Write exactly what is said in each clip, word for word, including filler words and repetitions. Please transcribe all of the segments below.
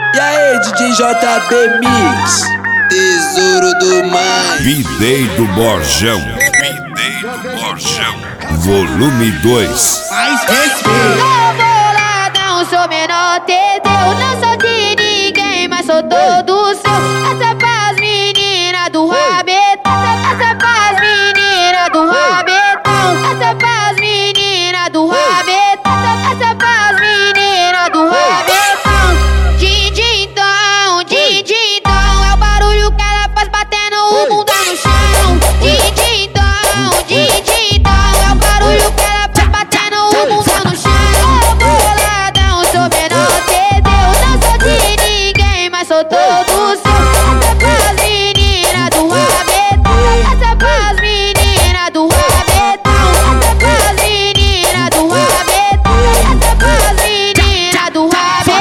E aí, D J J B Mix, tesouro do mar. Videi do Borjão, Videi do Borjão, volume dois. Mais respeito. Sou boladão, sou menor Teteu. Não sou de ninguém, mas sou todo seu. Essa é pras meninas do rabetão. Essa é pras meninas do rabetão. Essa é pras meninas do rabetão. Essa é pras meninas do rabetão. Dindindão, dindindão, é o barulho que ela faz batendo o mundo no chão. Dindindão, dindindão, é o barulho que ela faz batendo o mundo no chão. Sou boladão, sou menor Teteu. Não sou de ninguém, mas sou todo seu. Essa é pras meninas do rabetão. Essa é pras meninas do rabetão. Essa é pras meninas do rabetão. Essa é pras meninas do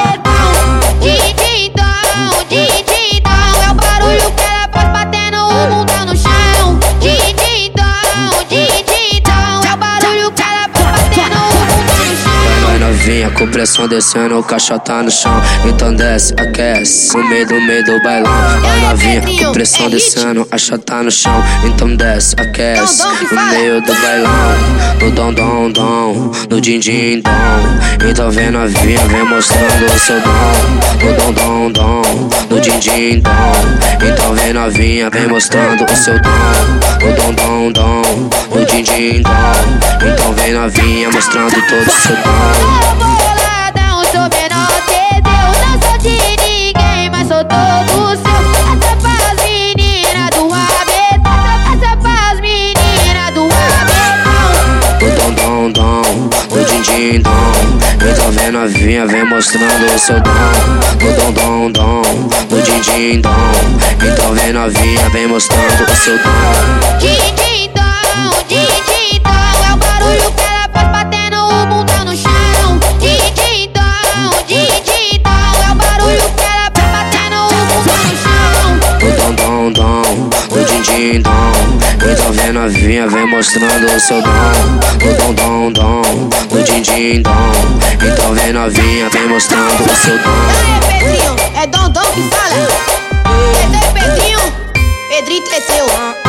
rabetão. Dindindão, dindindão, é o barulho que ela faz batendo o mundo no chão. Dindindão, dindindão, é o barulho que ela faz batendo o mundo no chão. Vai novinha, com pressão descendo, o caixa tá no chão. Então desce, aquece, no meio do meio do bailão. Vai novinha, com pressão descendo, a chata tá no chão. Então desce, aquece, no meio do bailão. No dom, dom, dom, no din, din, dom. Então vem novinha, vem mostrando o seu dom. No dom, dom, dom, no din, din, dom. Então vem novinha, vem mostrando o seu dom. No dom, dom, dom, no din, din, dom. Então vem novinha, mostrando todo o seu dom. Sou boladão, sou menor Teteu. Não sou de ninguém, mas sou todo seu. Essa é pras meninas do rabetão. Essa é pras meninas do rabetão. No dom, dom, dom, no din, din, dom. Então vem novinha, vem mostrando o seu dom. No dom, dom, dom, no din, din, dom. Então vem novinha, vem mostrando o seu dom. Dindindão, dindindão, é o barulho que ela faz batendo o mundo no chão. Dindindão, dindindão, é o barulho que ela faz batendo o mundo no chão. No dom, dom, dom, no din, din, dom. Então vem novinha, vem mostrando o seu dom. No dom, dom, dom, no din, din, dom. Então vem novinha, vem mostrando o seu dom. Ei, Pedrinho, é Dom Dom que fala. É Pedrinho, Pedrinho Teteu.